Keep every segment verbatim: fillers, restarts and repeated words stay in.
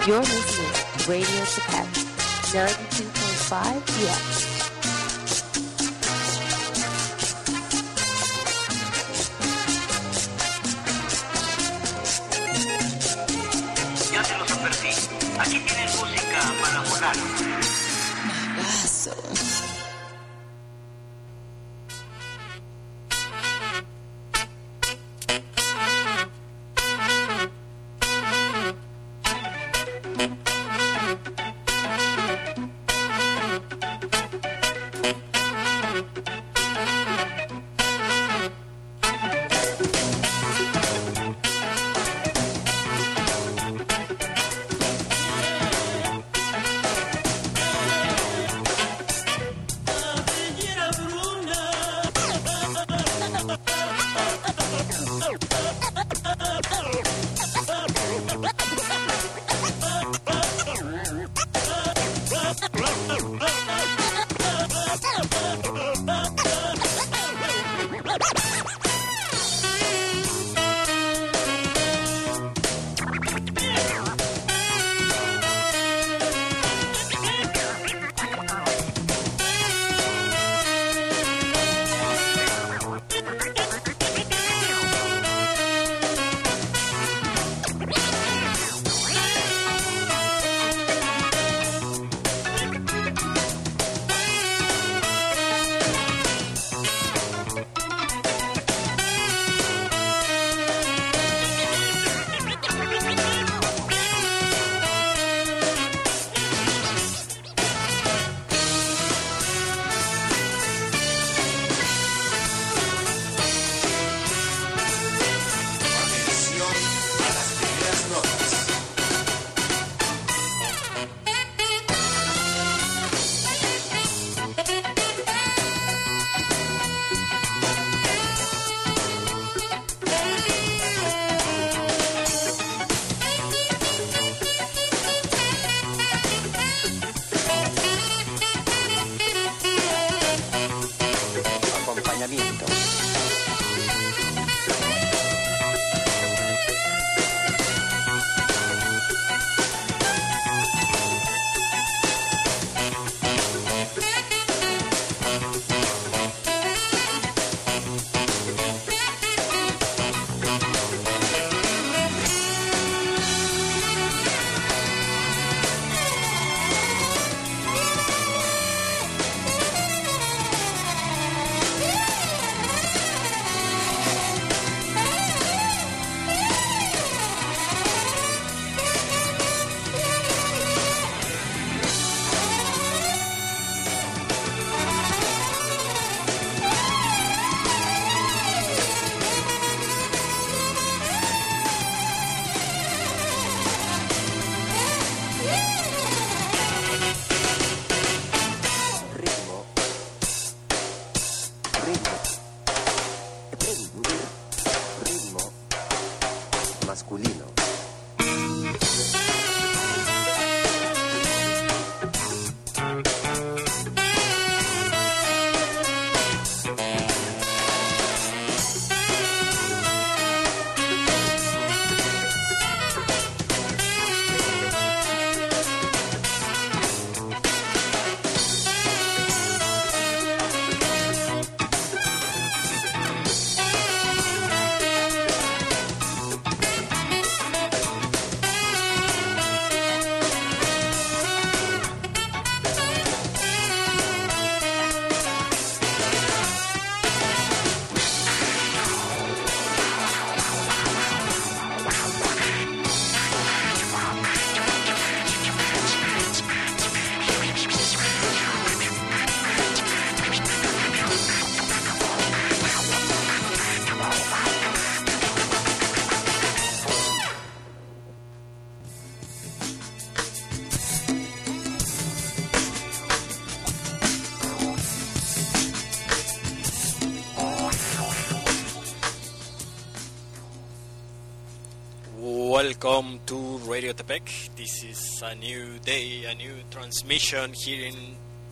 You're listening to Radio Tepec, ninety-two point five P X. Ya se los advertí. Aquí tienes música para volar. Magazo. Welcome to Radio Tepec. This is a new day, a new transmission here in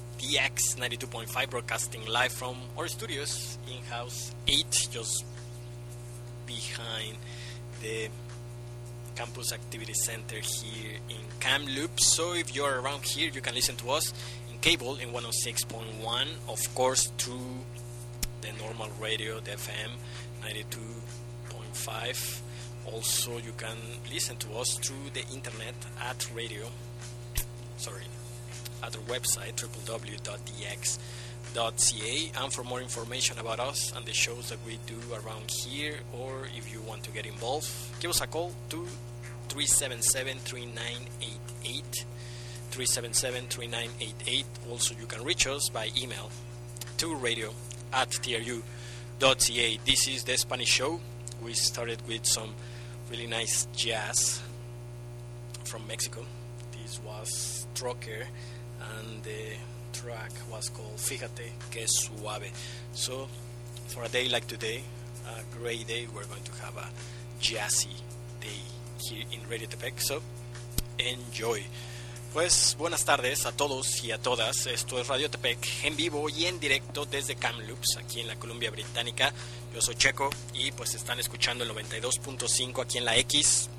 T X ninety-two point five, broadcasting live from our studios in House eight, just behind the Campus Activity Center here in Kamloops. So if you're around here, you can listen to us in cable in one oh six point one, of course through the normal radio, the F M ninety-two point five. Also, you can listen to us through the internet at radio, sorry, at our website, w w w dot d x dot c a. And for more information about us and the shows that we do around here, or if you want to get involved, give us a call to three seven seven, three nine eight eight, three seven seven, three nine eight eight. Also, you can reach us by email to radio at t r u dot c a. This is the Spanish show. We started with some really nice jazz from Mexico. This was Trocker, and the track was called Fíjate que suave. So, for a day like today, a great day, we're going to have a jazzy day here in Radio Tepec. So, enjoy. Pues buenas tardes a todos y a todas. Esto es Radio Tepec en vivo y en directo desde Kamloops, aquí en la Columbia Británica. Yo soy Checo y pues están escuchando el noventa y dos punto cinco aquí en la X,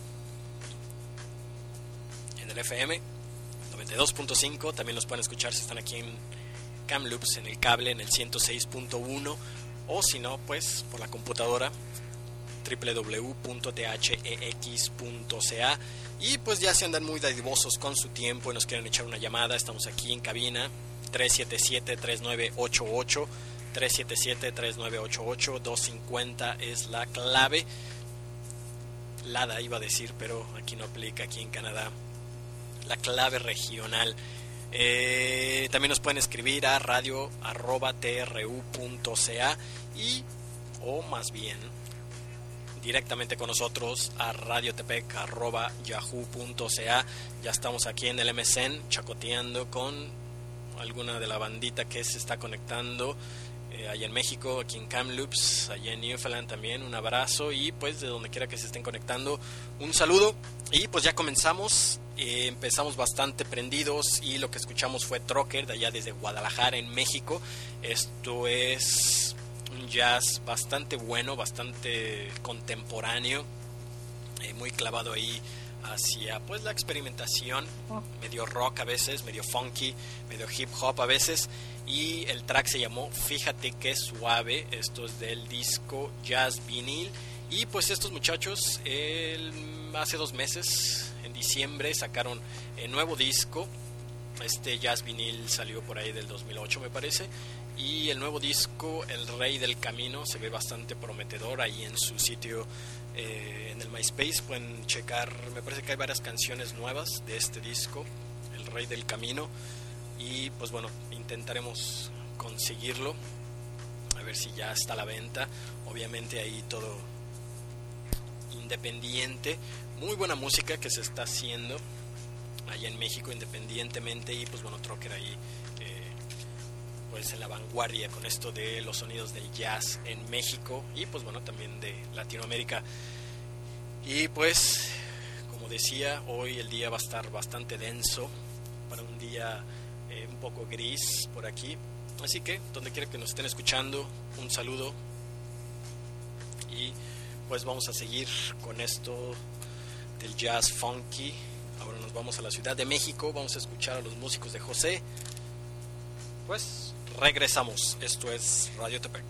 en el F M noventa y dos punto cinco. También los pueden escuchar si están aquí en Kamloops en el cable en el ciento seis punto uno, o si no pues por la computadora w w w punto t h e x punto c a. Y pues ya se andan muy dadivosos con su tiempo y nos quieren echar una llamada, estamos aquí en cabina tres siete siete, tres nueve ocho ocho, tres siete siete, tres nueve ocho ocho, dos cincuenta es la clave. Lada iba a decir, pero aquí no aplica, aquí en Canadá la clave regional. Eh, también nos pueden escribir a radio arroba t r u punto c a y o más bien directamente con nosotros a radiotepec arroba yahoo punto c a. Ya estamos aquí en el M S N chacoteando con alguna de la bandita que se está conectando eh, allá en México, aquí en Kamloops, allá en Newfoundland también. Un abrazo y pues de donde quiera que se estén conectando, un saludo. Y pues ya comenzamos, eh, empezamos bastante prendidos y lo que escuchamos fue Trocker de allá desde Guadalajara en México. Esto es un jazz bastante bueno, bastante contemporáneo, eh, muy clavado ahí hacia pues la experimentación, medio rock a veces, medio funky, medio hip hop a veces. Y el track se llamó Fíjate que suave. Esto es del disco Jazz Vinyl. Y pues estos muchachos el, hace dos meses, en diciembre, sacaron el nuevo disco. Este Jazz Vinyl salió por ahí del dos mil ocho me parece. Y el nuevo disco, El Rey del Camino, se ve bastante prometedor. Ahí en su sitio, eh, en el MySpace, pueden checar, me parece que hay varias canciones nuevas de este disco, El Rey del Camino. Y pues bueno, intentaremos conseguirlo, a ver si ya está a la venta. Obviamente ahí todo independiente, muy buena música que se está haciendo allá en México independientemente. Y pues bueno, Trocker ahí pues en la vanguardia con esto de los sonidos del jazz en México y pues bueno también de Latinoamérica. Y pues como decía, hoy el día va a estar bastante denso, para un día eh, un poco gris por aquí, así que donde quiera que nos estén escuchando, un saludo. Y pues vamos a seguir con esto del jazz funky. Ahora nos vamos a la Ciudad de México, vamos a escuchar a los músicos de José. Pues regresamos, esto es Radio Tepec.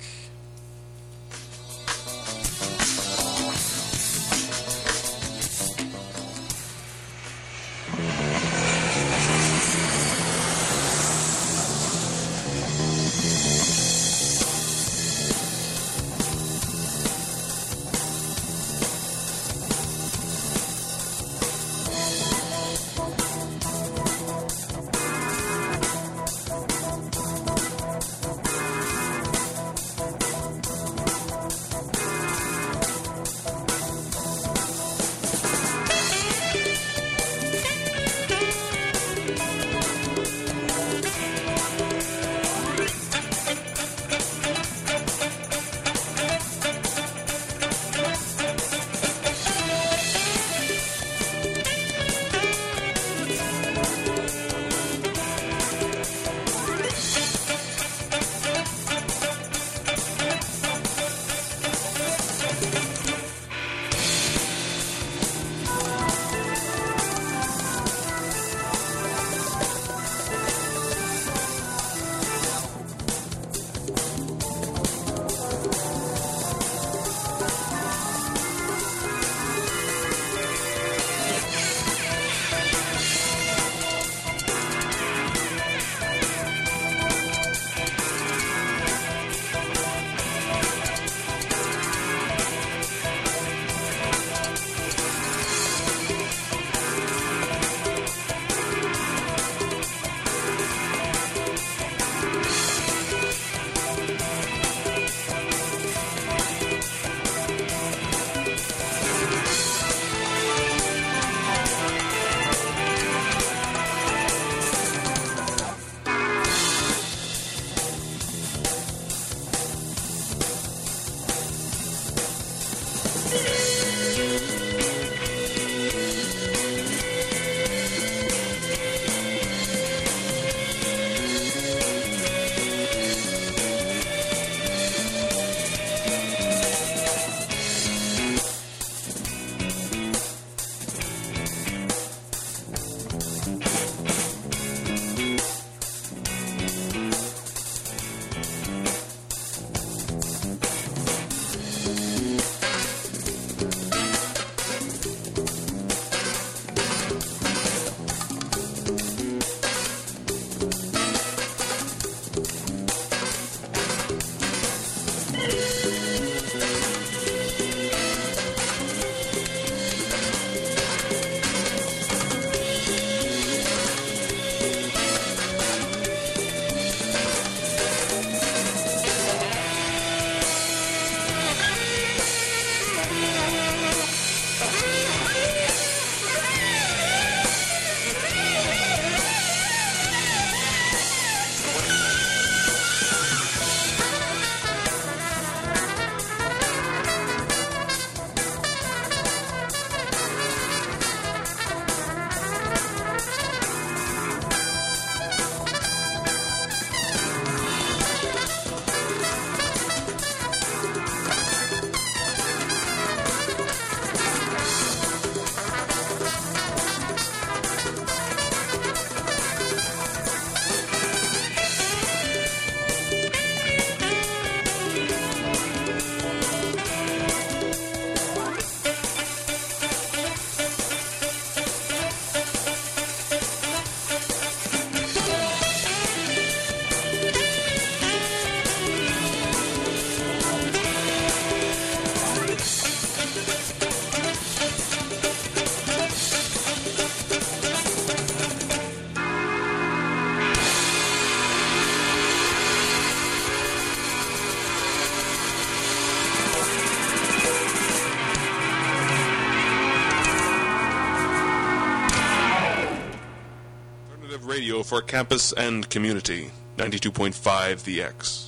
show for campus and community. ninety-two point five The X.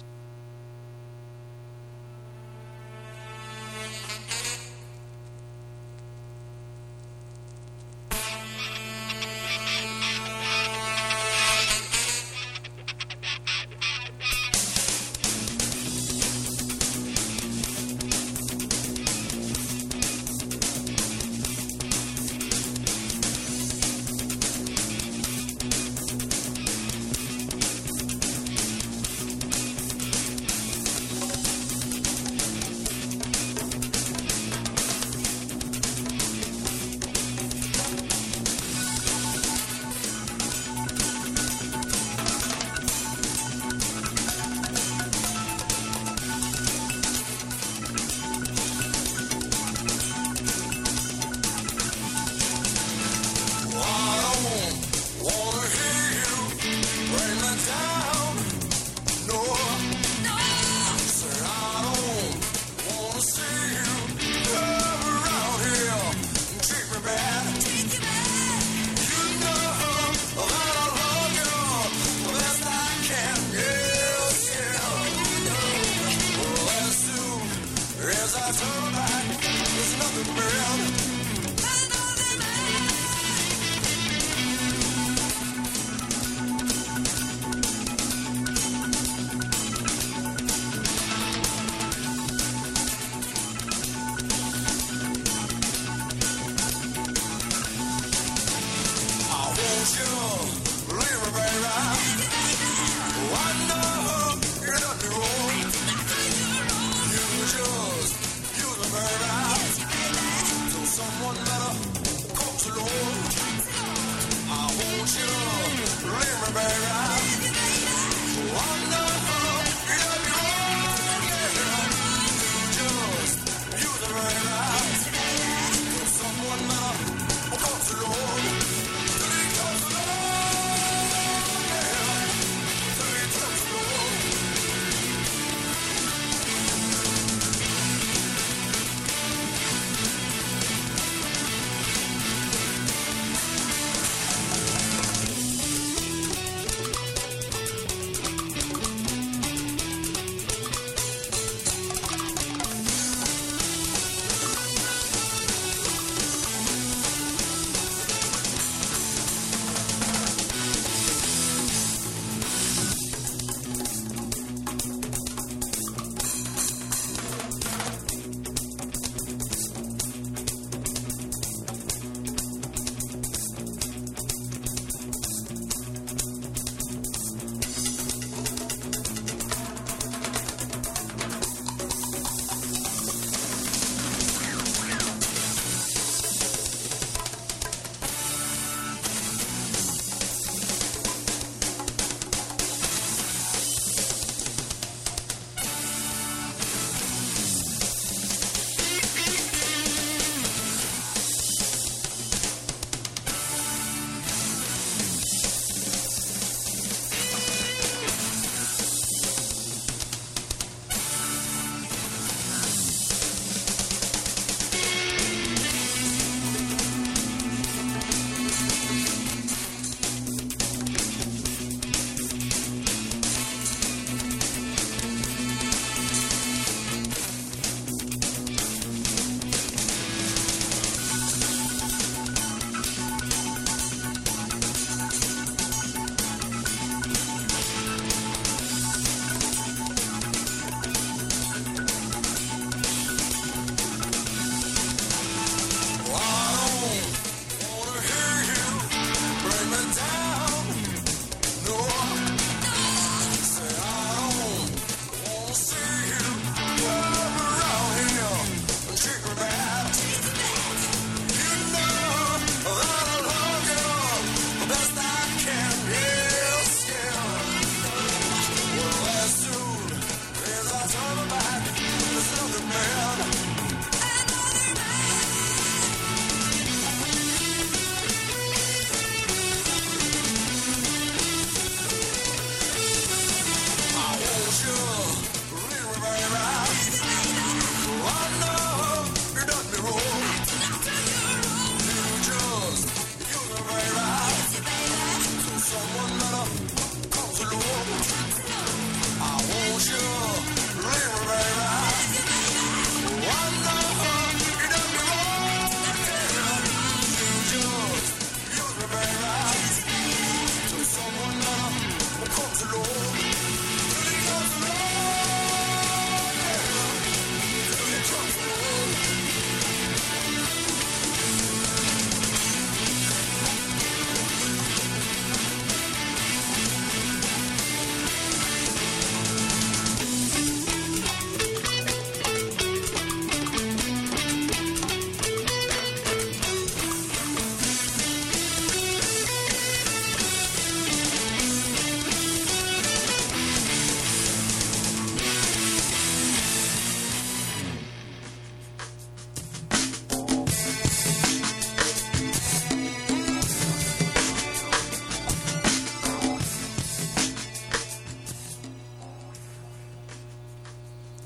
Just use a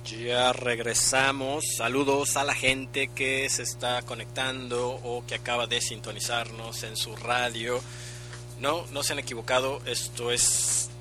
Ya regresamos. Saludos a la gente que se está conectando o que acaba de sintonizarnos en su radio. No, no se han equivocado. Esto es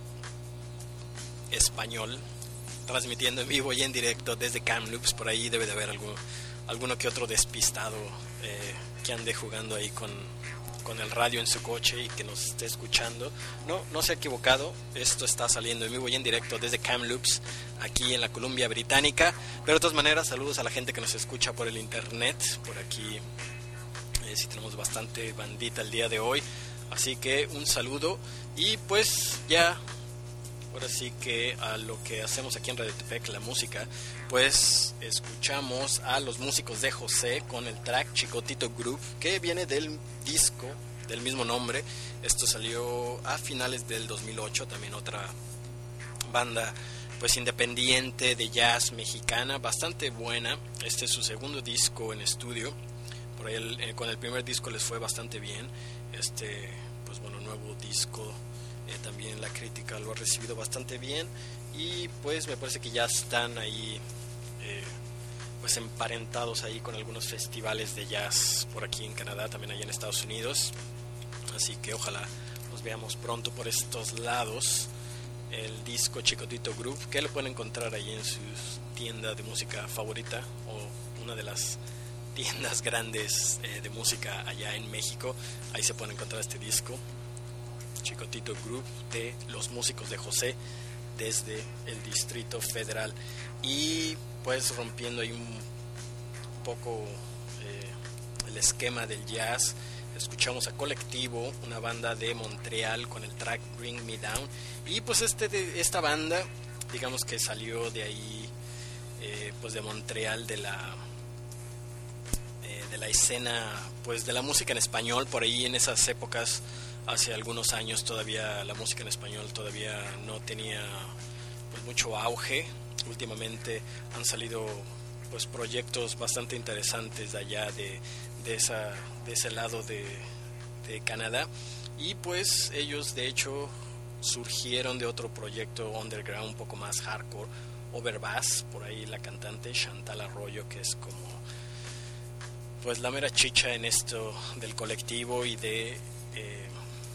español, transmitiendo en vivo y en directo desde Kamloops. Por ahí debe de haber algún, alguno que otro despistado eh, que ande jugando ahí con, con el radio en su coche y que nos esté escuchando. No, no se ha equivocado. Esto está saliendo en vivo y en directo desde Kamloops, aquí en la Columbia Británica. Pero de todas maneras, saludos a la gente que nos escucha por el internet. Por aquí eh, sí tenemos bastante bandita el día de hoy, así que un saludo. Y pues ya, ahora sí que a lo que hacemos aquí en Radio Tepec, la música, pues escuchamos a los músicos de José con el track Chicotito Groove, que viene del disco del mismo nombre. Esto salió a finales del dos mil ocho, también otra banda pues independiente de jazz mexicana, bastante buena. Este es su segundo disco en estudio. Por ahí el, eh, con el primer disco les fue bastante bien. Este, pues bueno, nuevo disco, eh, también la crítica lo ha recibido bastante bien. Y pues me parece que ya están ahí eh, pues emparentados ahí con algunos festivales de jazz por aquí en Canadá, también allá en Estados Unidos. Así que ojalá nos veamos pronto por estos lados. El disco Chicotito Groove, que lo pueden encontrar ahí en su tienda de música favorita o una de las tiendas grandes eh, de música allá en México. Ahí se pueden encontrar este disco Chicotito Groove de los músicos de José desde el Distrito Federal. Y pues rompiendo ahí un poco eh, el esquema del jazz, escuchamos a Colectivo, una banda de Montreal, con el track Bring Me Down. Y pues este de, esta banda, digamos que salió de ahí, eh, pues de Montreal, de la eh, de la escena pues de la música en español. Por ahí en esas épocas, hace algunos años, todavía la música en español todavía no tenía pues mucho auge. Últimamente han salido pues proyectos bastante interesantes de allá de, de esa de ese lado de, de Canadá. Y pues ellos de hecho surgieron de otro proyecto underground un poco más hardcore, Overbass. Por ahí la cantante Chantal Arroyo, que es como pues la mera chicha en esto del Colectivo y de eh,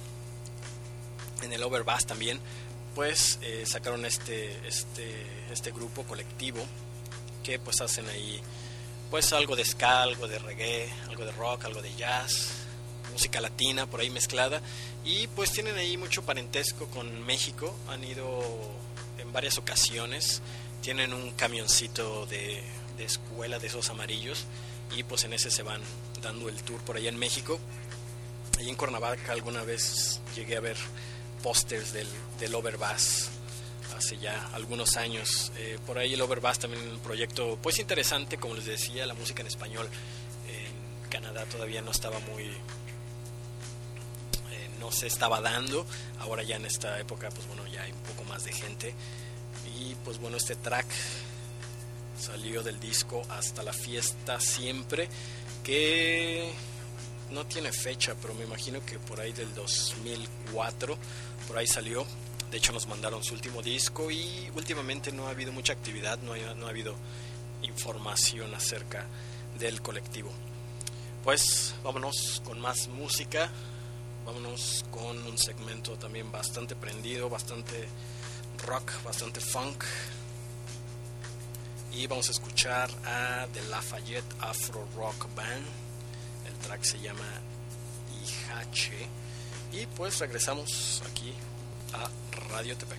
en el Overbass también, pues eh, sacaron este este este grupo Colectivo, que pues hacen ahí pues algo de ska, algo de reggae, algo de rock, algo de jazz, música latina por ahí mezclada. Y pues tienen ahí mucho parentesco con México. Han ido en varias ocasiones. Tienen un camioncito de, de escuela de esos amarillos, y pues en ese se van dando el tour por allá en México. Allí en Cuernavaca alguna vez llegué a ver pósters del, del Overbass hace ya algunos años. Eh, por ahí el Overbass también un proyecto pues interesante, como les decía, la música en español en Canadá todavía no estaba muy eh, no se estaba dando. Ahora ya en esta época pues bueno, ya hay un poco más de gente. Y pues bueno, este track salió del disco Hasta la Fiesta Siempre, que no tiene fecha, pero me imagino que por ahí del dos mil cuatro por ahí salió. De hecho nos mandaron su último disco, y últimamente no ha habido mucha actividad, no, hay, no ha habido información acerca del Colectivo. Pues vámonos con más música, vámonos con un segmento también bastante prendido, bastante rock, bastante funk. Y vamos a escuchar a The Lafayette Afro Rock Band. El track se llama Ihache. Y pues regresamos aquí a Radio Tepec.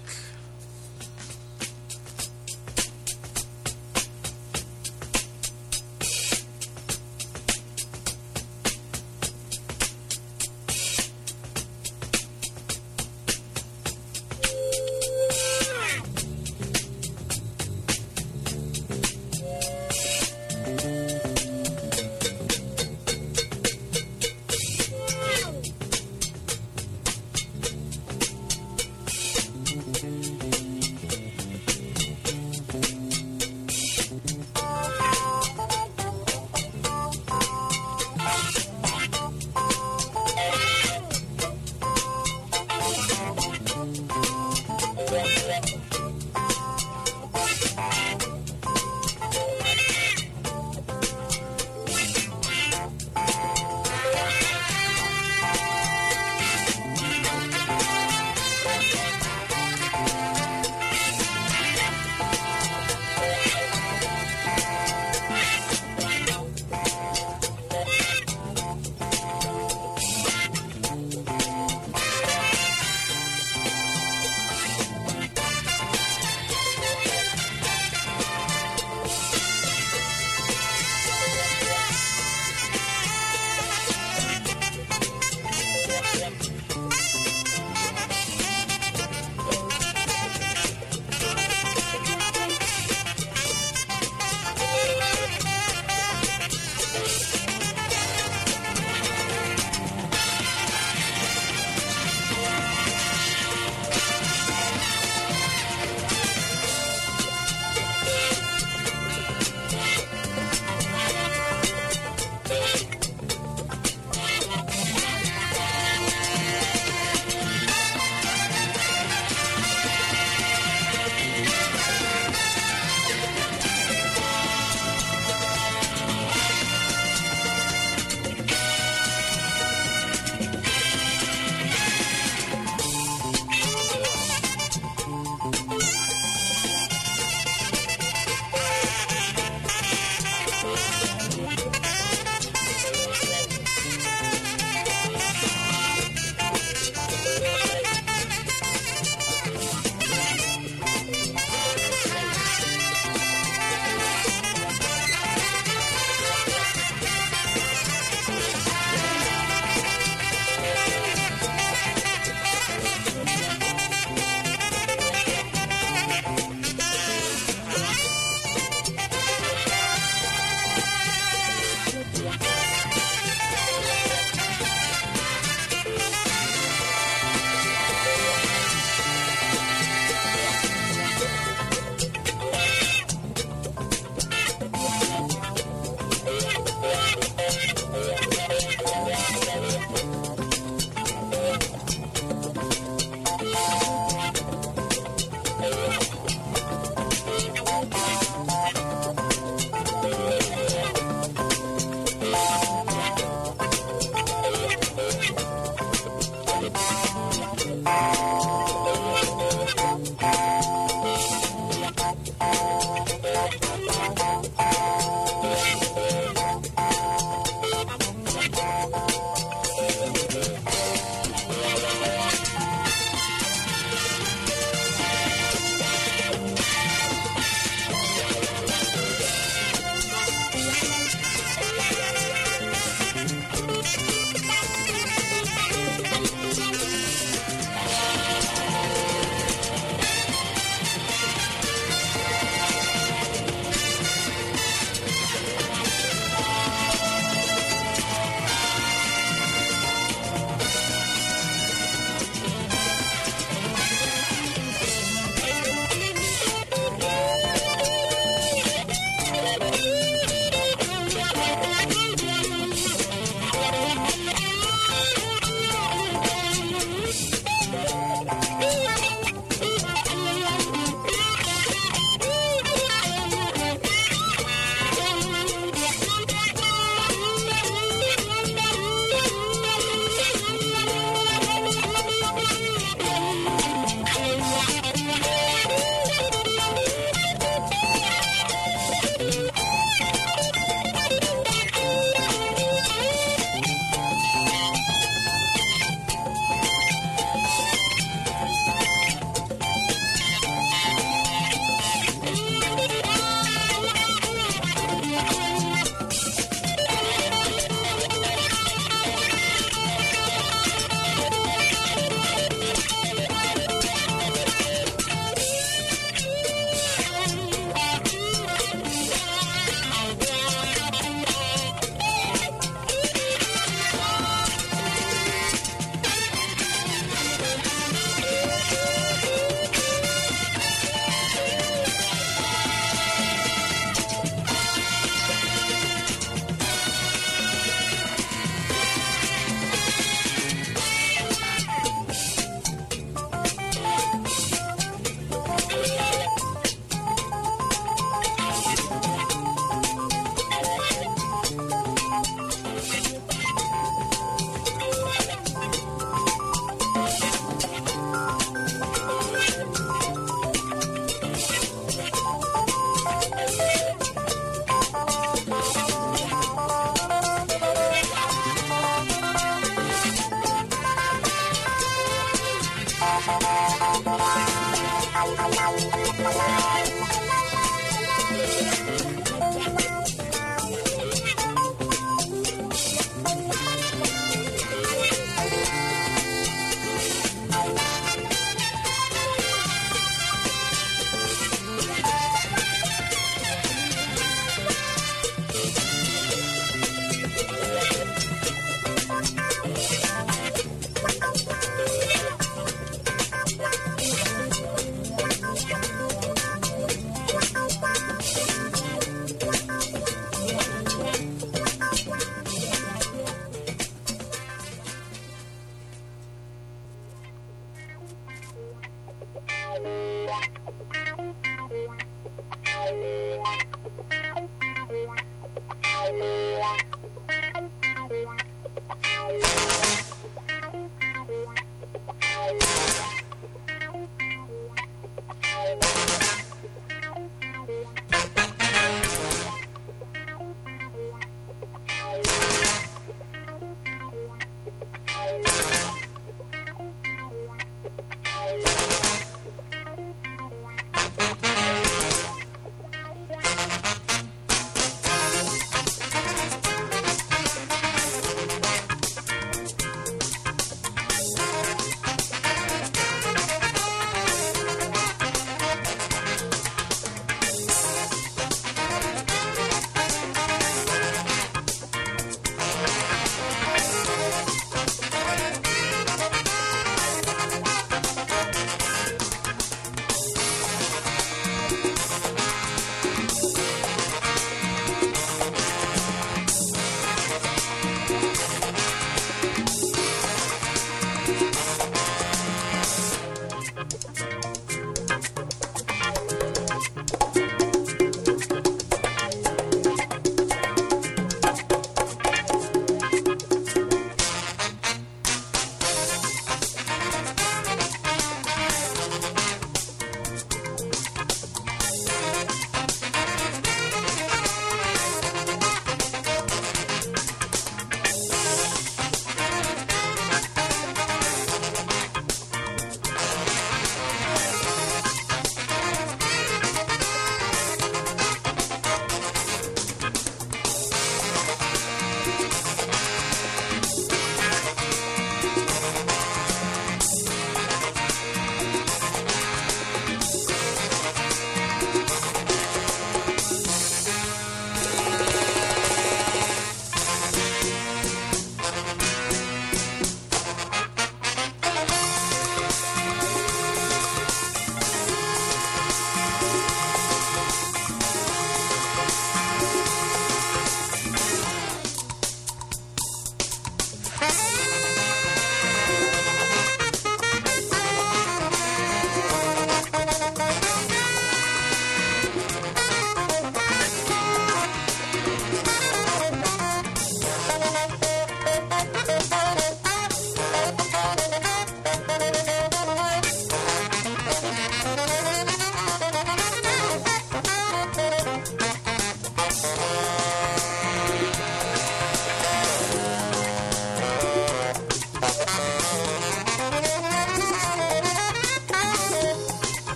Thank you.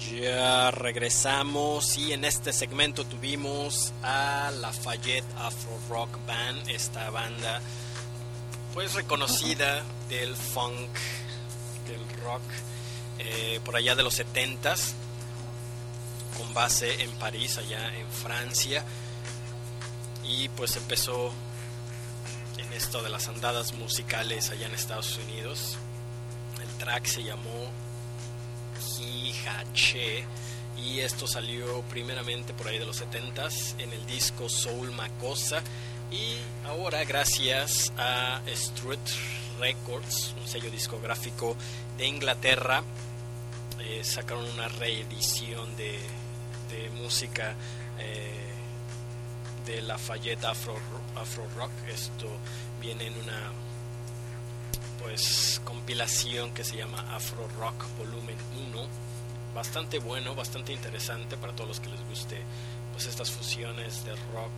Ya regresamos y en este segmento tuvimos a Lafayette Afro Rock Band, esta banda pues reconocida del funk, del rock, eh, por allá de los setentas, con base en París, allá en Francia, y pues empezó en esto de las andadas musicales allá en Estados Unidos. El track se llamó Hihache y esto salió primeramente por ahí de los setentas en el disco Soul Makossa, y ahora gracias a Strut Records, un sello discográfico de Inglaterra, eh, sacaron una reedición de, de música eh, de Lafayette Afro, Afro Rock. Esto viene en una pues compilación que se llama Afro Rock Volumen uno, bastante bueno, bastante interesante para todos los que les guste pues estas fusiones de rock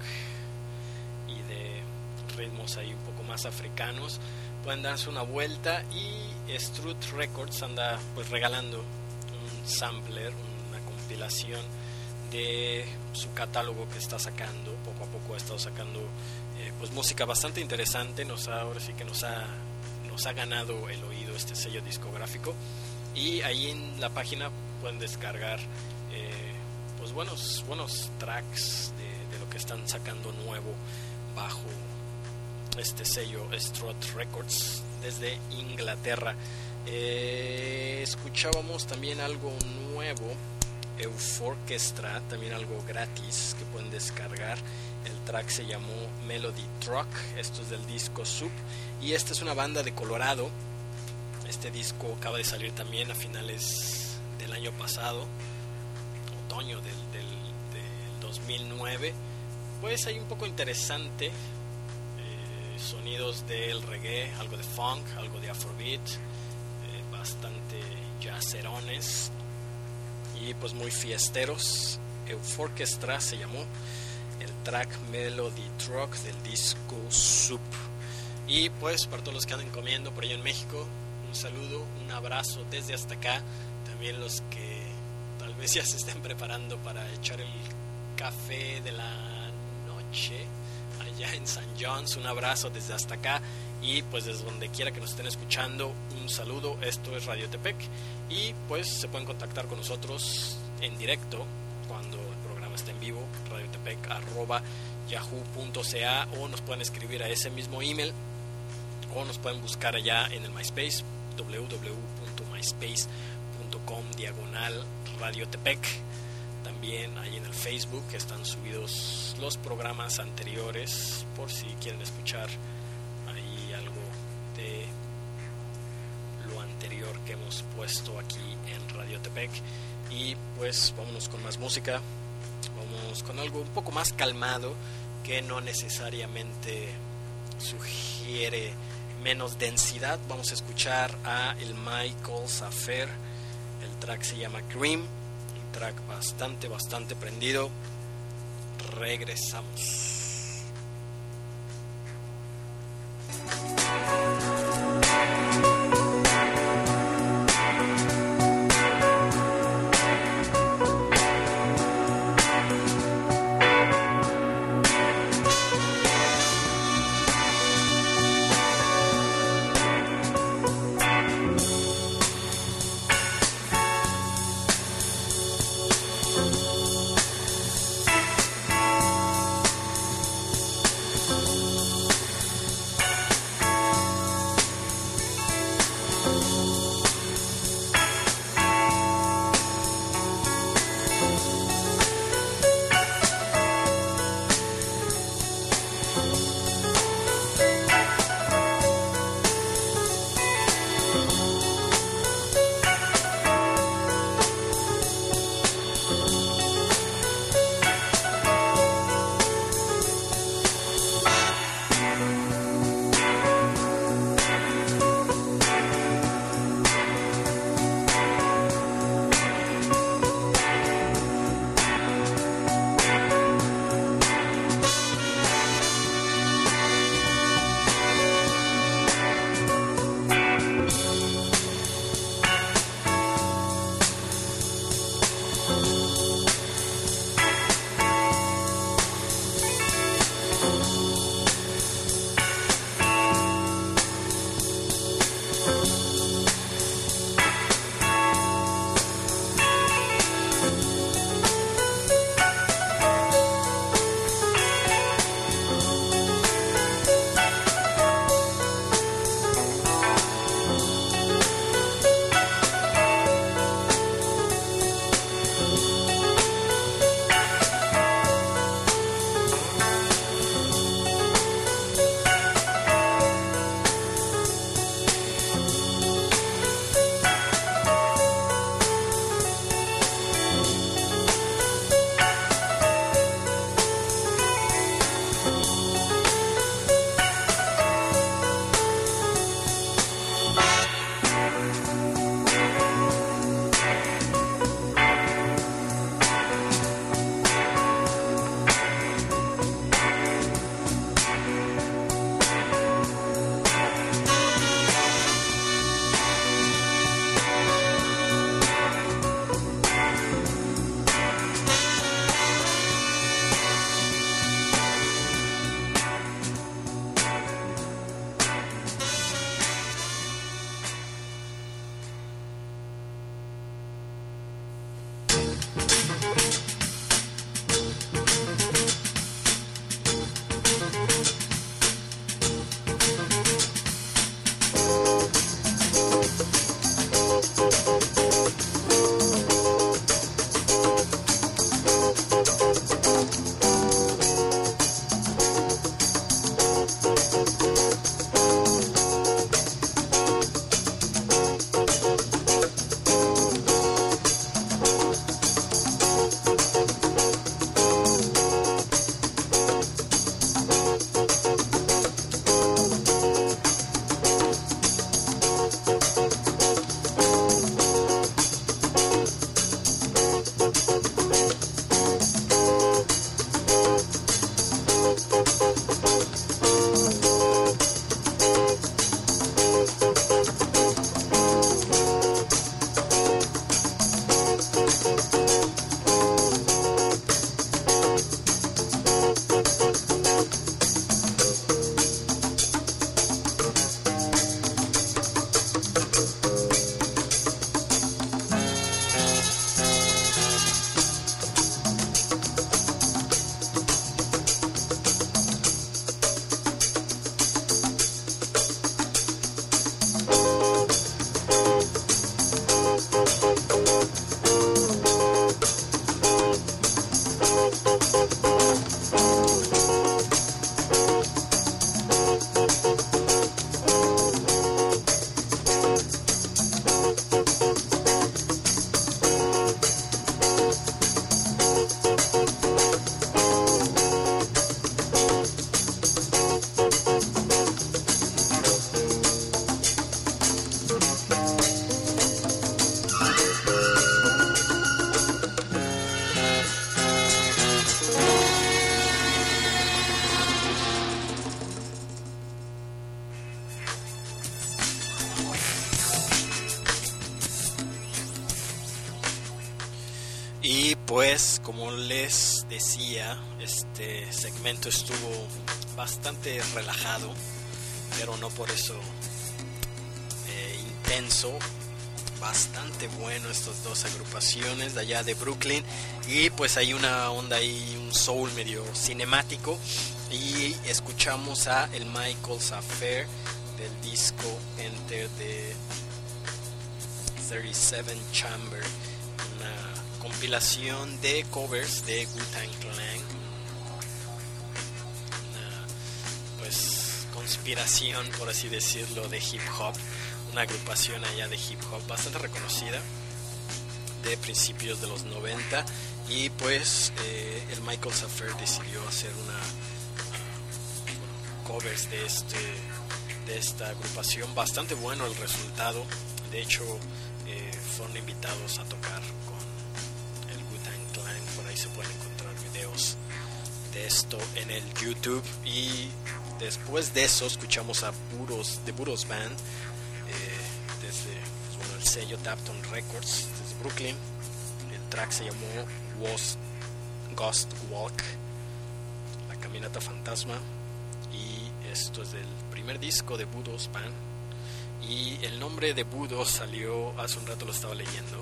y de ritmos ahí un poco más africanos. Pueden darse una vuelta, y Strut Records anda pues regalando un sampler, una compilación de su catálogo que está sacando. Poco a poco ha estado sacando eh, pues música bastante interesante. Nos ha, ahora sí que nos ha nos ha ganado el oído este sello discográfico, y ahí en la página pueden descargar eh, pues buenos buenos tracks de, de lo que están sacando nuevo bajo este sello Strut Records desde Inglaterra. Eh, escuchábamos también algo nuevo, Euforchestra, también algo gratis que pueden descargar. El track se llamó Melody Truck, esto es del disco Soup, y esta es una banda de Colorado. Este disco acaba de salir también a finales del año pasado, otoño del, del, del dos mil nueve. Pues hay un poco interesante, eh, sonidos del reggae, algo de funk, algo de afrobeat, eh, bastante jazzerones y pues muy fiesteros. Euforchestra se llamó el track Melody Truck del disco Soup. Y pues para todos los que andan comiendo por allá en México, un saludo, un abrazo desde hasta acá. También los que tal vez ya se estén preparando para echar el café de la noche allá en San John's, un abrazo desde hasta acá. Y pues desde donde quiera que nos estén escuchando, un saludo. Esto es Radio Tepec, y pues se pueden contactar con nosotros en directo cuando el programa esté en vivo, radiotepec arroba yahoo punto ca, o nos pueden escribir a ese mismo email, o nos pueden buscar allá en el MySpace, w w w punto myspace punto com diagonal radiotepec. También ahí en el Facebook están subidos los programas anteriores por si quieren escuchar ahí algo de lo anterior que hemos puesto aquí en Radio Tepec. Y pues vámonos con más música, vamos con algo un poco más calmado, que no necesariamente sugiere menos densidad. Vamos a escuchar a el Michael's Affair, el track se llama Cream, un track bastante, bastante prendido. Regresamos. Y pues, como les decía, este segmento estuvo bastante relajado, pero no por eso eh, intenso. Bastante bueno estas dos agrupaciones de allá de Brooklyn, y pues hay una onda ahí, un soul medio cinemático, y escuchamos a el Michael's Affair del disco Enter the treinta y siete Chamber, una compilación de covers de Wu-Tang Clan, una pues conspiración, por así decirlo, de hip hop, una agrupación allá de hip hop bastante reconocida de principios de los noventa, y pues eh, el Michael's Affair decidió hacer una uh, bueno, covers de este de esta agrupación. Bastante bueno el resultado. De hecho eh, fueron invitados a tocar con el Wu-Tang Clan. Por ahí se pueden encontrar videos de esto en el YouTube. Y después de eso escuchamos a Budos, The Budos Band, eh, desde bueno, el sello Dapton Records, desde Brooklyn. El track se llamó Was Ghost Walk, la caminata fantasma, y esto es del primer disco de Budos Band. Y el nombre de Budos salió hace un rato, lo estaba leyendo.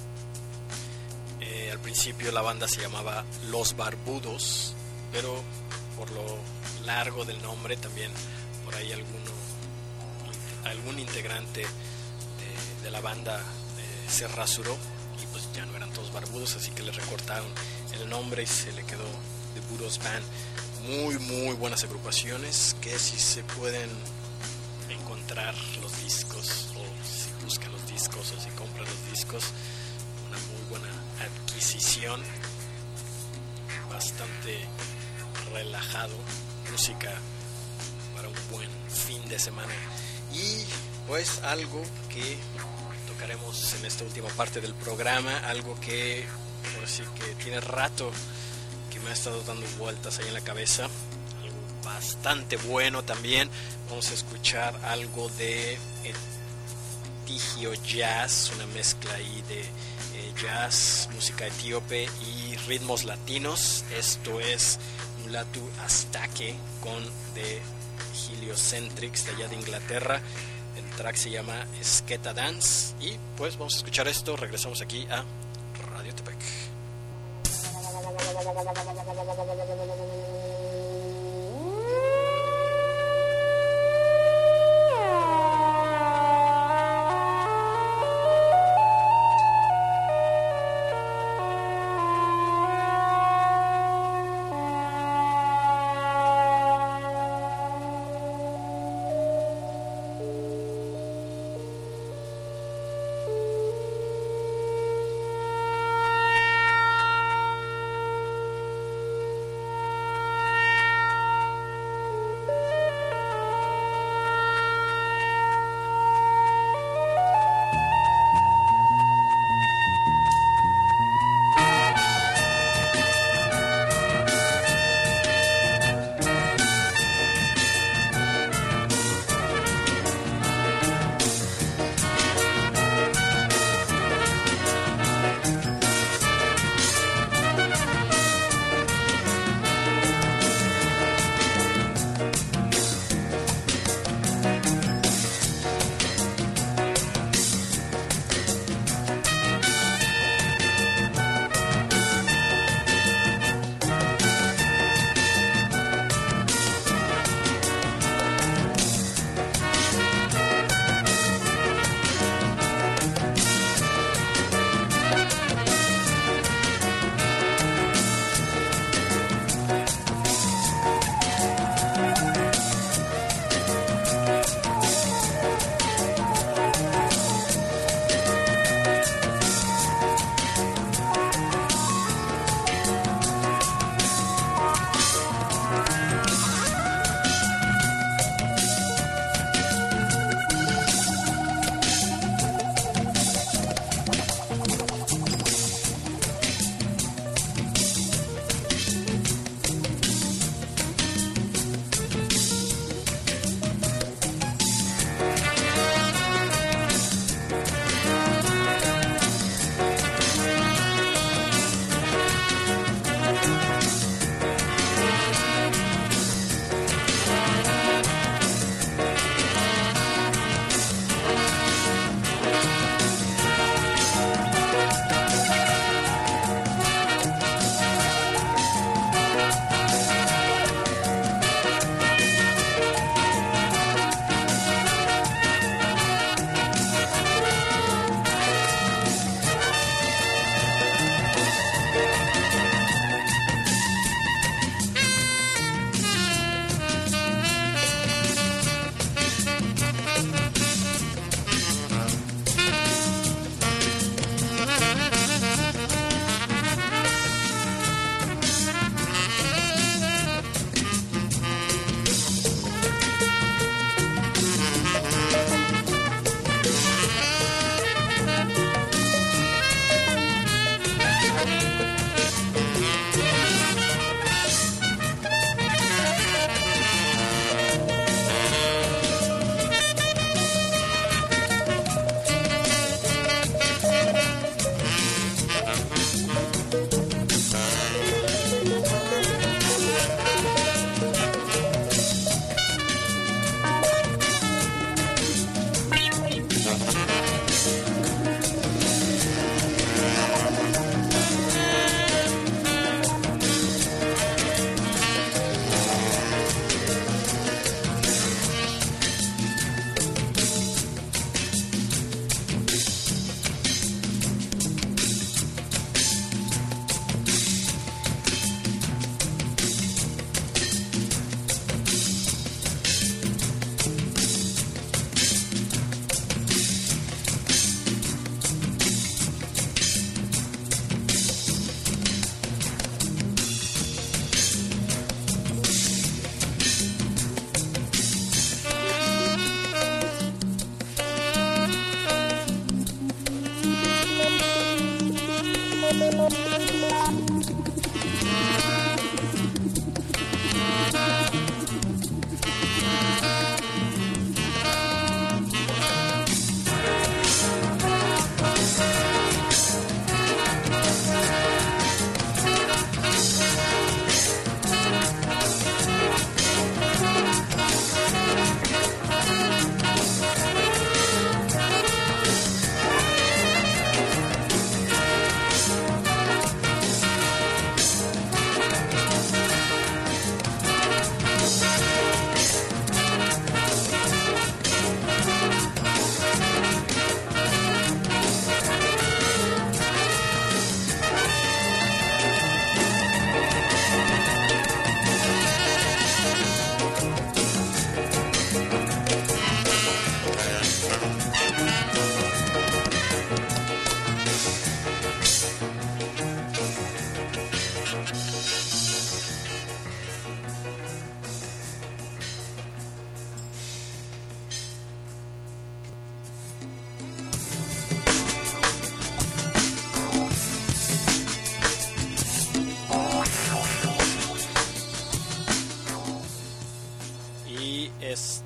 Eh, al principio la banda se llamaba Los Barbudos, pero por lo largo del nombre también por ahí alguno algún integrante de, de la banda eh, se rasuró y pues ya no eran todos barbudos, así que le recortaron el nombre y se le quedó The Budos Band. Muy muy buenas agrupaciones que si se pueden encontrar los discos, o si buscan los discos, o si compran los discos, una muy buena adquisición, bastante relajado, música para un buen fin de semana. Y pues algo que tocaremos en esta última parte del programa, algo que por así que tiene rato que me ha estado dando vueltas ahí en la cabeza, algo bastante bueno también. Vamos a escuchar algo de Etigio Jazz, una mezcla ahí de eh, jazz, música etíope y ritmos latinos. Esto es Mulatu Astake con The Heliocentrics de allá de Inglaterra. El track se llama Sketa Dance. Y pues vamos a escuchar esto. Regresamos aquí a Radio Tepec.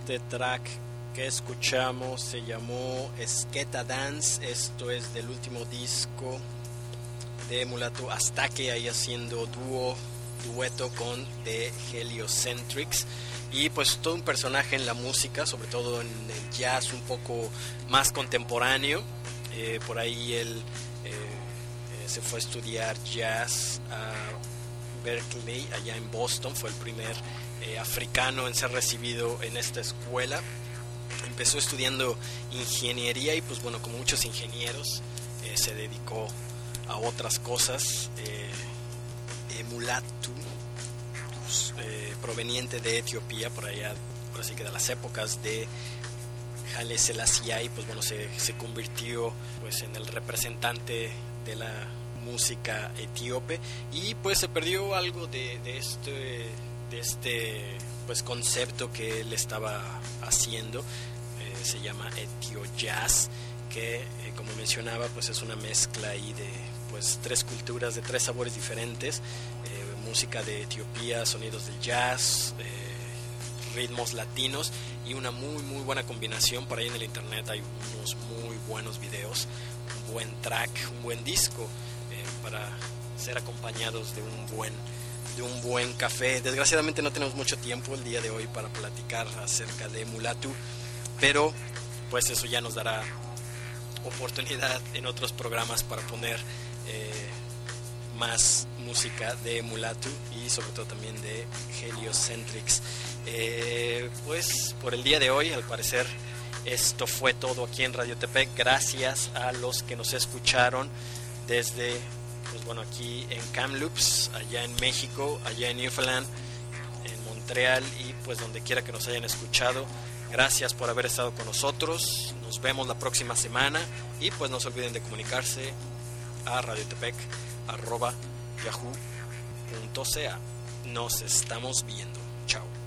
Este track que escuchamos se llamó Sketa Dance. Esto es del último disco de Mulatu, hasta que ahí haciendo dúo, dueto con The Heliocentrics. Y pues todo un personaje en la música, sobre todo en el jazz un poco más contemporáneo. Eh, por ahí él eh, eh, se fue a estudiar jazz a Berkeley, allá en Boston. Fue el primer eh, africano en ser recibido en esta escuela. Empezó estudiando ingeniería y pues bueno, como muchos ingenieros, eh, se dedicó a otras cosas. eh, eh, Mulatu, pues, eh, proveniente de Etiopía, por allá, por así que de las épocas de Haile Selassie, pues bueno, se, se convirtió pues en el representante de la música etíope, y pues se perdió algo de, de este de este pues concepto que él estaba haciendo. Eh, se llama Etio Jazz, que eh, como mencionaba, pues es una mezcla ahí de pues tres culturas, de tres sabores diferentes, eh, música de Etiopía, sonidos del jazz, eh, ritmos latinos y una muy muy buena combinación. Por ahí en el internet hay unos muy buenos videos, un buen track, un buen disco eh, para ser acompañados de un buen de un buen café. Desgraciadamente no tenemos mucho tiempo el día de hoy para platicar acerca de Mulatu, pero pues eso ya nos dará oportunidad en otros programas para poner eh, más música de Mulatu y sobre todo también de Heliocentrics. Eh, pues por el día de hoy, al parecer, esto fue todo aquí en Radio Tepec. Gracias a los que nos escucharon desde, pues bueno, aquí en Kamloops, allá en México, allá en Newfoundland, en Montreal y pues donde quiera que nos hayan escuchado. Gracias por haber estado con nosotros. Nos vemos la próxima semana y pues no se olviden de comunicarse a radiotepec arroba yahoo punto ca. Nos estamos viendo. Chao.